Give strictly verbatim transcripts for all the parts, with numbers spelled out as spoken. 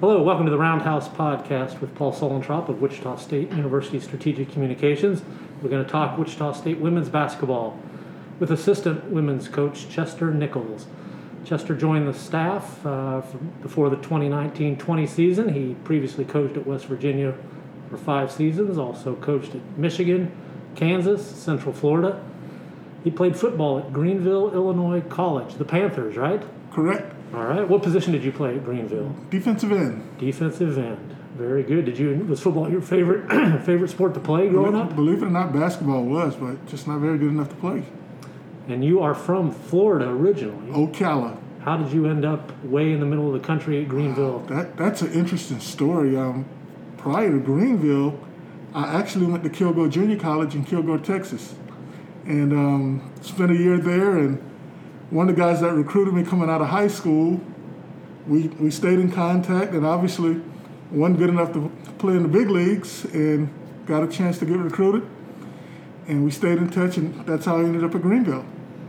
Hello, welcome to the Roundhouse Podcast with Paul Solentrop of Wichita State University Strategic Communications. We're going to talk Wichita State women's basketball with assistant women's coach Chester Nichols. Chester joined the staff uh, before the twenty nineteen twenty season. He previously coached at West Virginia for five seasons, also coached at Michigan, Kansas, Central Florida. He played football at Greenville, Illinois College, the Panthers, right? Correct. All right. What position did you play at Greenville? Defensive end. Defensive end. Very good. Did you was football your favorite favorite sport to play growing believe, up? Believe it or not, basketball was, but just not very good enough to play. And you are from Florida originally. Ocala. How did you end up way in the middle of the country at Greenville? Uh, that that's an interesting story. Um, prior to Greenville, I actually went to Kilgore Junior College in Kilgore, Texas, and um, spent a year there. And one of the guys that recruited me coming out of high school, we we stayed in contact, and obviously wasn't good enough to play in the big leagues, and got a chance to get recruited, and we stayed in touch, and that's how I ended up at Greenville.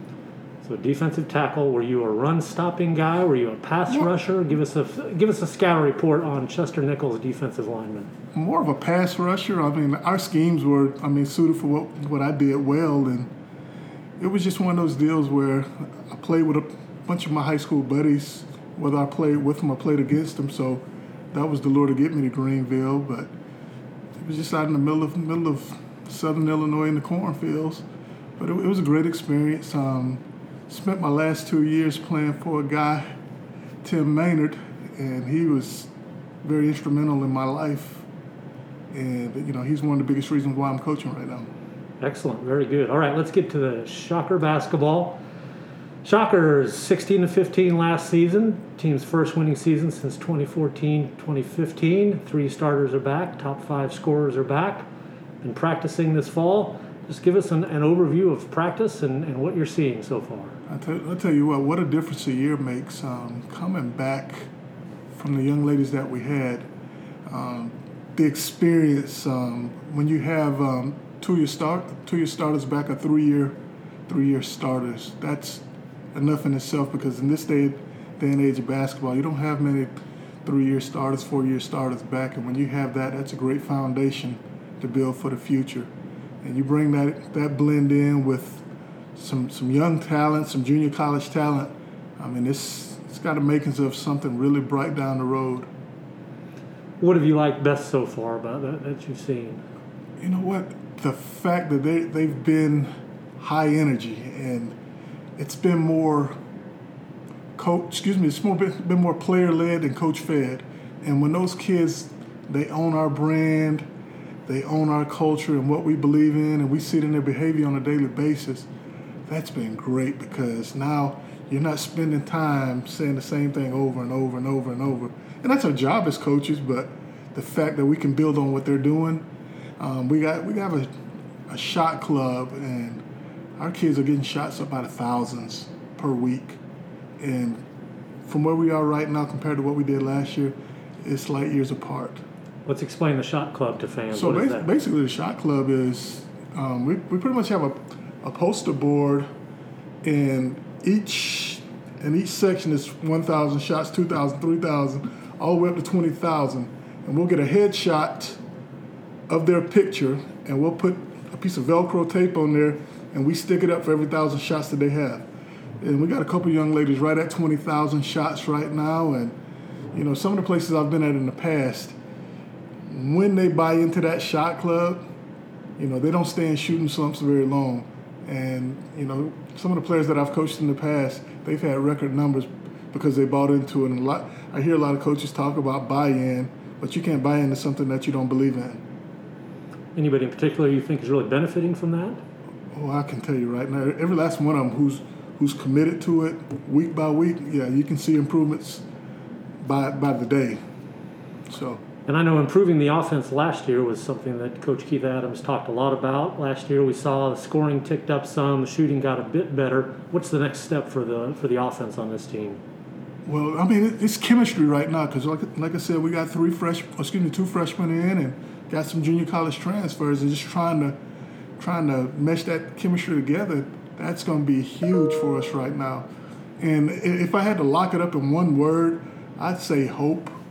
So defensive tackle, were you a run-stopping guy? Were you a pass More, rusher? Give us a give us a scout report on Chester Nichols, defensive lineman. More of a pass rusher. I mean, our schemes were, I mean, suited for what what I did well, and it was just one of those deals where I played with a bunch of my high school buddies, whether I played with them or played against them. So that was the lure to get me to Greenville. But it was just out in the middle of middle of Southern Illinois in the cornfields. But it, it was a great experience. Um, spent my last two years playing for a guy, Tim Maynard, and he was very instrumental in my life. And you know, he's one of the biggest reasons why I'm coaching right now. Excellent, very good. All right, let's get to the Shocker basketball. Shockers sixteen to fifteen last season, team's first winning season since twenty fourteen twenty fifteen. Three starters are back, top five scorers are back. Been practicing this fall. Just give us an, an overview of practice and, and what you're seeing so far. I'll tell, I'll tell you what, what a difference a year makes. Um, coming back from the young ladies that we had, um, the experience um, when you have um, two-year start, two-year starters back, or three-year, three-year starters. That's enough in itself, because in this day, day and age of basketball, you don't have many three-year starters, four-year starters back, and when you have that, that's a great foundation to build for the future. And you bring that that blend in with some some young talent, some junior college talent. I mean, it's it's got the makings of something really bright down the road. What have you liked best so far about that that you've seen? You know what? The fact that they, they've been high energy, and it's been more coach, excuse me, it's more been, been more player-led than coach-fed. And when those kids, they own our brand, they own our culture and what we believe in, and we see it in their behavior on a daily basis, that's been great, because now you're not spending time saying the same thing over and over and over and over. And that's our job as coaches, but the fact that we can build on what they're doing. Um, we got we got a, a shot club, and our kids are getting shots up by the thousands per week. And from where we are right now compared to what we did last year, it's light years apart. Let's explain the shot club to fans. So what is bas- that? basically, the shot club is um, we we pretty much have a, a poster board, and each and each section is one thousand shots, two thousand, three thousand, all the way up to twenty thousand, and we'll get a headshot of their picture, and we'll put a piece of Velcro tape on there, and we stick it up for every thousand shots that they have. And we got a couple young ladies right at twenty thousand shots right now, and you know, some of the places I've been at in the past, when they buy into that shot club, you know, they don't stay in shooting slumps very long. And you know, some of the players that I've coached in the past, they've had record numbers because they bought into it. And a lot, I hear a lot of coaches talk about buy-in, but you can't buy into something that you don't believe in. Anybody in particular you think is really benefiting from that? Oh, I can tell you right now, every last one of them who's who's committed to it week by week, yeah, you can see improvements by by the day. So. And I know improving the offense last year was something that Coach Keith Adams talked a lot about. Last year we saw the scoring ticked up some, the shooting got a bit better. What's the next step for the for the offense on this team? Well, I mean, it's chemistry right now, because like like I said, we got three fresh, excuse me, two freshmen in, and got some junior college transfers, and just trying to trying to mesh that chemistry together. That's going to be huge for us right now. And if I had to lock it up in one word, I'd say hope.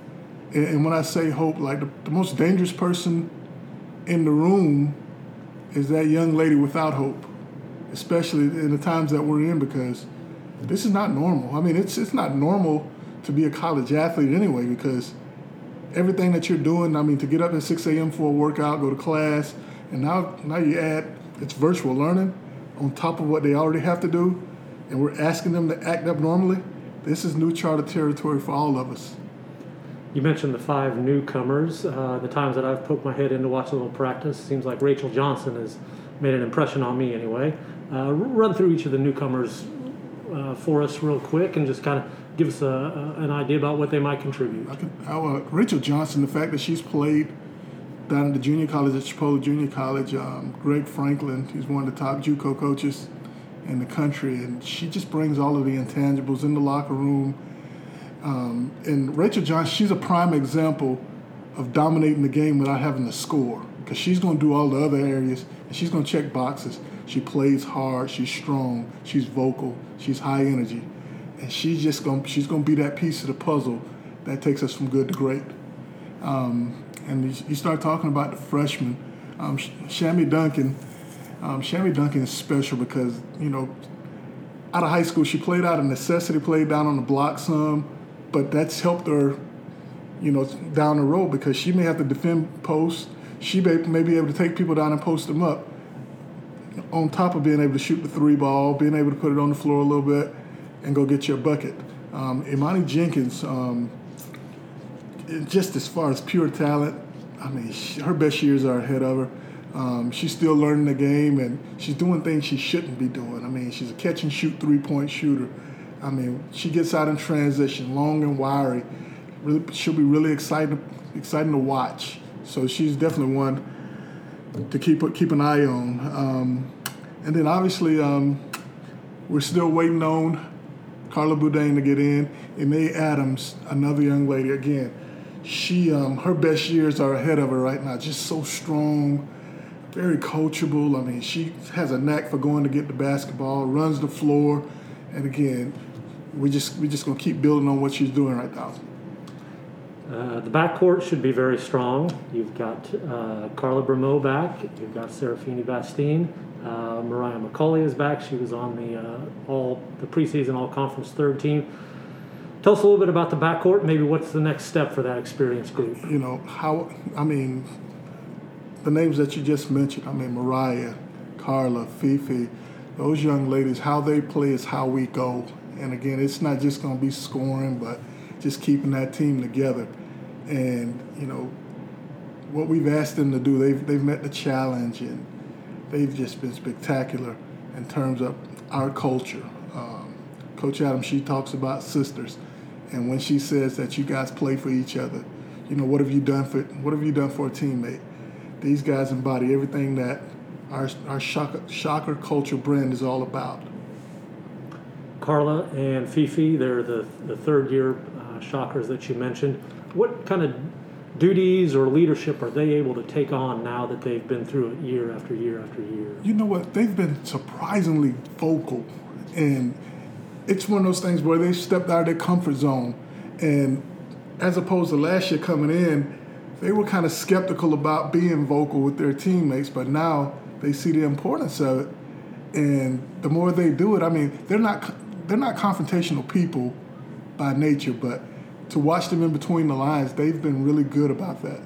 And, and when I say hope, like the, the most dangerous person in the room is that young lady without hope, especially in the times that we're in, because this is not normal. I mean, it's it's not normal to be a college athlete anyway, because everything that you're doing, I mean, to get up at six a.m. for a workout, go to class, and now now you add it's virtual learning on top of what they already have to do, and we're asking them to act up normally. This is new charter territory for all of us. You mentioned the five newcomers. Uh, the times that I've poked my head in to watch a little practice, seems like Rachel Johnson has made an impression on me anyway. Uh, run through each of the newcomers uh, for us real quick and just kind of give us a, a, an idea about what they might contribute. I can, uh, Rachel Johnson, the fact that she's played down at the junior college at Chipola Junior College, um, Greg Franklin, he's one of the top JUCO coaches in the country, and she just brings all of the intangibles in the locker room. Um, and Rachel Johnson, she's a prime example of dominating the game without having to score, because she's going to do all the other areas, and she's going to check boxes. She plays hard, she's strong, she's vocal, she's high energy, and she's just going she's going to be that piece of the puzzle that takes us from good to great. Um, and you start talking about the freshmen, um, Shammy Duncan. Um, Shammy Duncan is special because, you know, out of high school, she played out of necessity, played down on the block some, but that's helped her, you know, down the road, because she may have to defend posts. She may, may be able to take people down and post them up, on top of being able to shoot the three ball, being able to put it on the floor a little bit and go get your bucket. Um, Imani Jenkins, um, just as far as pure talent, I mean, she, her best years are ahead of her. Um, she's still learning the game, and she's doing things she shouldn't be doing. I mean, she's a catch and shoot three-point shooter. I mean, she gets out in transition, long and wiry. Really, she'll be really exciting, exciting to watch. So she's definitely one to keep keep an eye on. Um, and then obviously, um, we're still waiting on Carla Boudin to get in. And May Adams, another young lady, again, she um, her best years are ahead of her right now. Just so strong, very coachable. I mean, she has a knack for going to get the basketball, runs the floor, and again, we just we just gonna keep building on what she's doing right now. Uh, the backcourt should be very strong. You've got uh, Carla Bremo back. You've got Serafini Bastine. Uh, Mariah McCauley is back. She was on the uh, all the preseason all-conference third team. Tell us a little bit about the backcourt. Maybe what's the next step for that experienced group? You know, how, I mean, the names that you just mentioned, I mean, Mariah, Carla, Fifi, those young ladies, how they play is how we go. And again, it's not just going to be scoring, but just keeping that team together. And, you know, what we've asked them to do, they've, they've met the challenge, and they've just been spectacular in terms of our culture. Um, Coach Adams, she talks about sisters. And when she says that you guys play for each other, you know, what have you done for what have you done for a teammate? These guys embody everything that our our shocker, shocker culture brand is all about. Carla and Fifi, they're the, the third year uh, Shockers that you mentioned. What kind of duties or leadership are they able to take on now that they've been through it year after year after year? You know what? They've been surprisingly vocal, and it's one of those things where they stepped out of their comfort zone. And as opposed to last year coming in, they were kind of skeptical about being vocal with their teammates, but now they see the importance of it. And the more they do it, I mean, they're not they're not confrontational people by nature, but to watch them in between the lines, they've been really good about that.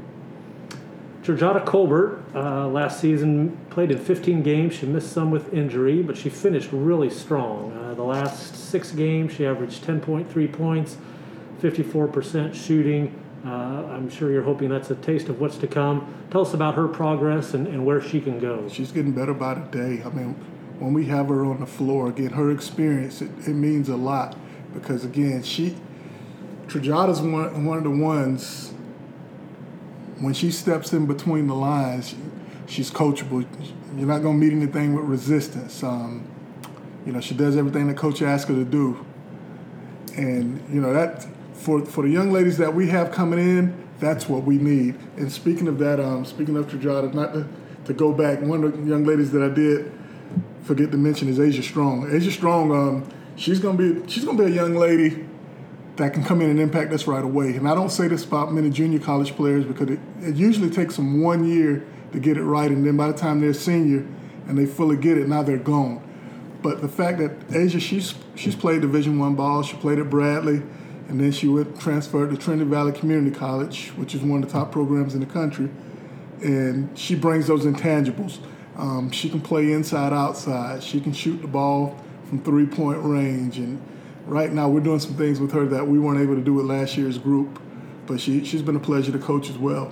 Georgetta Colbert, uh, last season, played in fifteen games. She missed some with injury, but she finished really strong. Uh, the last six games, she averaged ten point three points, fifty-four percent shooting. Uh, I'm sure you're hoping that's a taste of what's to come. Tell us about her progress and, and where she can go. She's getting better by the day. I mean, when we have her on the floor, again, her experience, it, it means a lot, because, again, she, Georgetta's one, one of the ones, when she steps in between the lines, she's coachable. You're not going to meet anything with resistance. Um, you know, she does everything the coach asks her to do. And, you know, that for for the young ladies that we have coming in, that's what we need. And speaking of that, um, speaking of Georgetta, not to, to go back, one of the young ladies that I did forget to mention is Asia Strong. Asia Strong, um, she's gonna be she's gonna be a young lady that can come in and impact us right away. And I don't say this about many junior college players because it, it usually takes them one year to get it right, and then by the time they're senior and they fully get it, now they're gone. But the fact that Asia, she's she's played Division One ball, she played at Bradley, and then she went transferred to Trinity Valley Community College, which is one of the top programs in the country, and she brings those intangibles. Um, she can play inside, outside. She can shoot the ball from three-point range, and right now we're doing some things with her that we weren't able to do with last year's group, but she, she's been a pleasure to coach as well.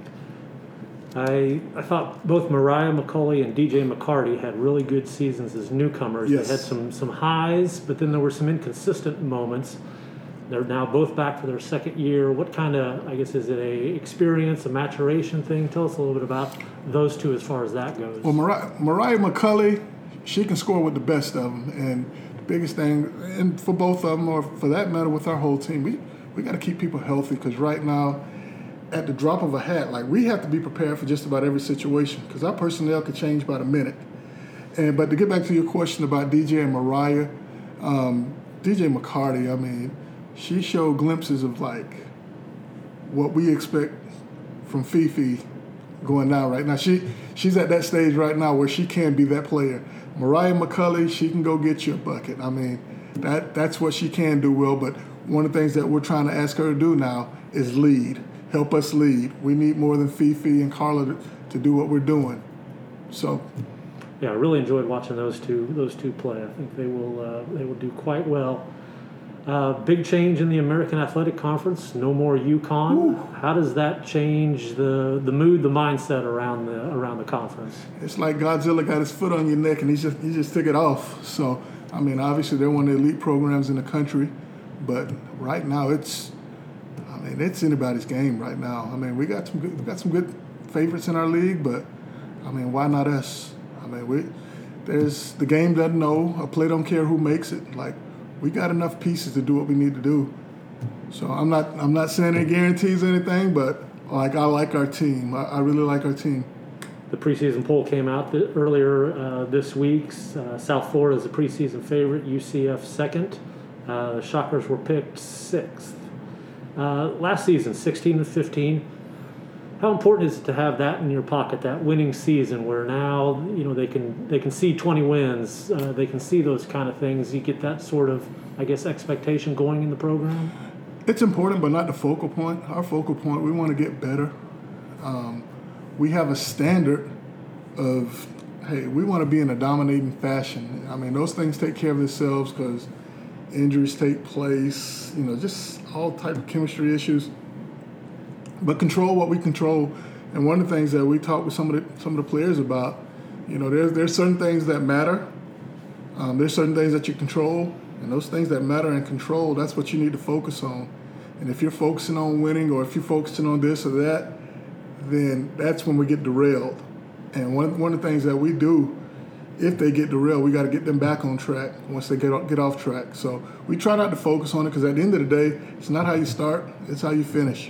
I I thought both Mariah McCulley and D J McCarty had really good seasons as newcomers. Yes. They had some, some highs, but then there were some inconsistent moments. They're now both back for their second year. What kind of, I guess, is it a experience, a maturation thing? Tell us a little bit about those two as far as that goes. Well, Mariah, Mariah McCulley, she can score with the best of them, and the biggest thing, and for both of them, or for that matter with our whole team, we, we got to keep people healthy because right now, at the drop of a hat, like we have to be prepared for just about every situation because our personnel could change by the minute. And but to get back to your question about D J and Mariah, um, D J McCarty, I mean, she showed glimpses of like what we expect from Fifi going down right now. She she's at that stage right now where she can be that player. Mariah McCulley, she can go get you a bucket. I mean, that that's what she can do well. But one of the things that we're trying to ask her to do now is lead. Help us lead. We need more than Fifi and Carla to, to do what we're doing. So, yeah, I really enjoyed watching those two those two play. I think they will uh, they will do quite well. Uh, big change in the American Athletic Conference. No more UConn. Ooh. How does that change the the mood, the mindset around the around the conference? It's like Godzilla got his foot on your neck and he just he just took it off. So, I mean, obviously they're one of the elite programs in the country, but right now it's. I mean, it's anybody's game right now. I mean, we got some good, we got some good favorites in our league, but I mean, why not us? I mean, we there's the game doesn't know. A play don't care who makes it. Like, we got enough pieces to do what we need to do. So I'm not I'm not saying it guarantees anything, but like I like our team. I, I really like our team. The preseason poll came out th- earlier uh, this week. Uh, South Florida is the preseason favorite. U C F second. Uh, the Shockers were picked sixth. Uh, last season, sixteen and fifteen. How important is it to have that in your pocket, that winning season, where now you know they can they can see twenty wins, uh, they can see those kind of things. You get that sort of, I guess, expectation going in the program. It's important, but not the focal point. Our focal point, we want to get better. Um, we have a standard of, hey, we want to be in a dominating fashion. I mean, those things take care of themselves because injuries take place, you know, just all type of chemistry issues. But control what we control. And one of the things that we talk with some of the some of the players about, you know, there's there's certain things that matter. Um, there's certain things that you control, and those things that matter and control, that's what you need to focus on. And if you're focusing on winning, or if you're focusing on this or that, then that's when we get derailed. And one one of the things that we do, if they get derailed, we got to get them back on track once they get off, get off track. So we try not to focus on it because at the end of the day, it's not how you start, it's how you finish.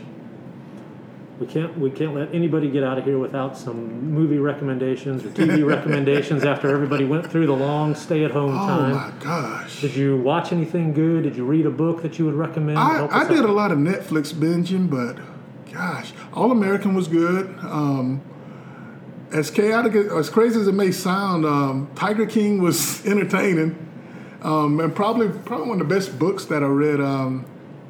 We can't we can't let anybody get out of here without some movie recommendations or T V recommendations after everybody went through the long stay-at-home oh time. Oh, my gosh. Did you watch anything good? Did you read a book that you would recommend? I, I did a lot of Netflix binging, but gosh, All American was good. Um, as chaotic, as crazy as it may sound, um, Tiger King was entertaining. Um, and probably probably one of the best books that I read. Um,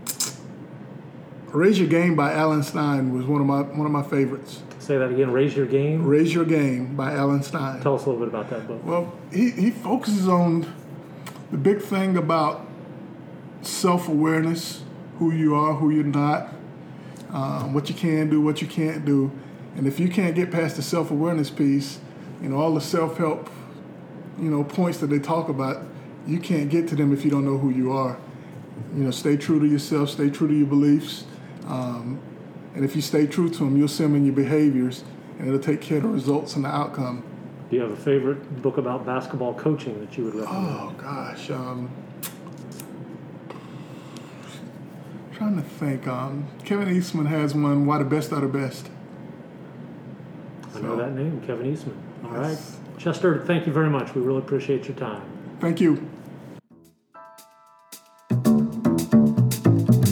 Raise Your Game by Alan Stein was one of my one of my favorites. Say that again. Raise Your Game. Raise Your Game by Alan Stein. Tell us a little bit about that book. Well, he, he focuses on the big thing about self-awareness, who you are, who you're not, um, what you can do, what you can't do, and if you can't get past the self-awareness piece, you know, all the self-help, you know, points that they talk about, you can't get to them if you don't know who you are. You know, stay true to yourself, stay true to your beliefs. Um, and if you stay true to them, you'll see them in your behaviors, and it'll take care of the results and the outcome. Do you have a favorite book about basketball coaching that you would recommend? Oh, gosh. Um, trying to think. Um, Kevin Eastman has one, Why the Best Are the Best. I know so, that name, Kevin Eastman. All yes. right. Chester, thank you very much. We really appreciate your time. Thank you.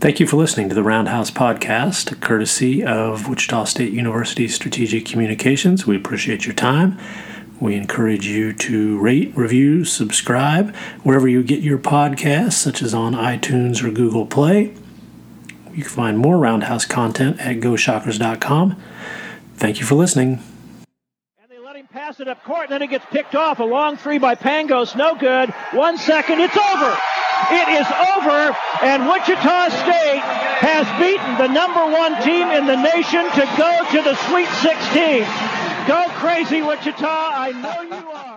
Thank you for listening to the Roundhouse Podcast, courtesy of Wichita State University Strategic Communications. We appreciate your time. We encourage you to rate, review, subscribe wherever you get your podcasts, such as on iTunes or Google Play. You can find more Roundhouse content at go shockers dot com. Thank you for listening. And they let him pass it up court, and then it gets picked off. A long three by Pangos, no good. One second, it's over. It is over, and Wichita State has beaten the number one team in the nation to go to the Sweet sixteen. Go crazy, Wichita. I know you are.